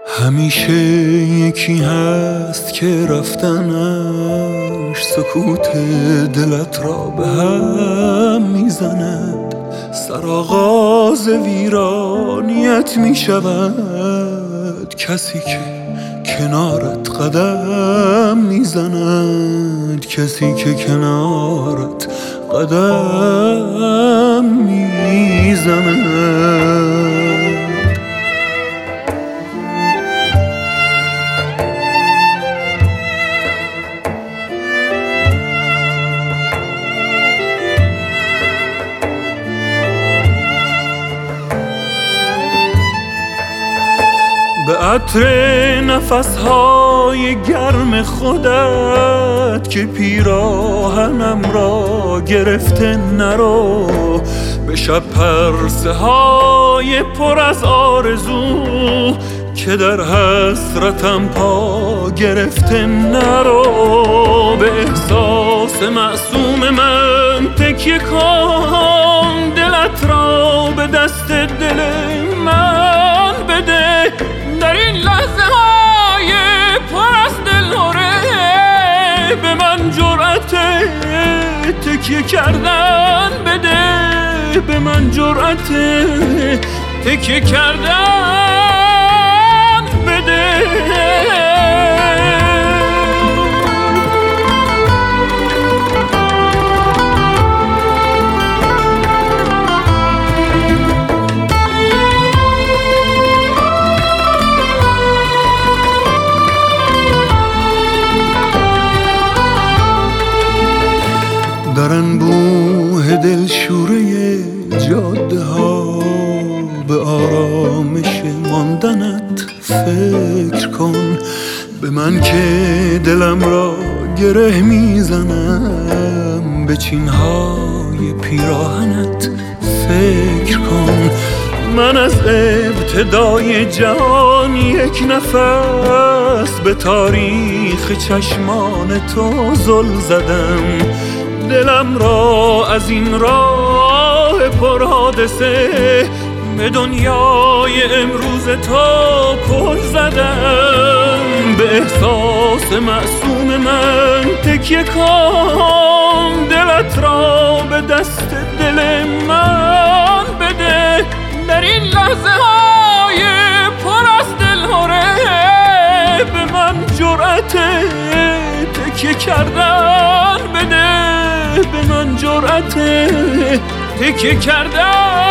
همیشه یکی هست که رفتنش سکوت دلت را به هم میزند، سرآغاز ویرانیت میشود کسی که کنارت قدم میزند، کسی که کنارت قدم میزند. به عطر نفسهای گرم خودت که پیراهنم را گرفته نرو، به شب پرسه های پر از آرزو که در حسرتم پا گرفته نرو. به احساس معصوم من تکیه کن، دلت را به دست دل من بده، در این لحظه های پر از دلهره به من جرأت تکیه کردن بده، به من جرأت تکیه کردن بده. در انبوه دلشوره جاده ها به آرامش ماندنت فکر کن، به من که دلم را گره میزنم به چینهای پیراهنت فکر کن. من از ابتدای جهان یک نفس به تاریخ چشمان تو زل زدم، دلم را از این راه پرحادثه به دنیای امروز تو پل زدم. به احساس معصوم من تکیه کن، دلت را به دست دل من بده، در این لحظه های پر از دلهره به من جرأت تکیه کردن بده، به من جرأت تکیه کردن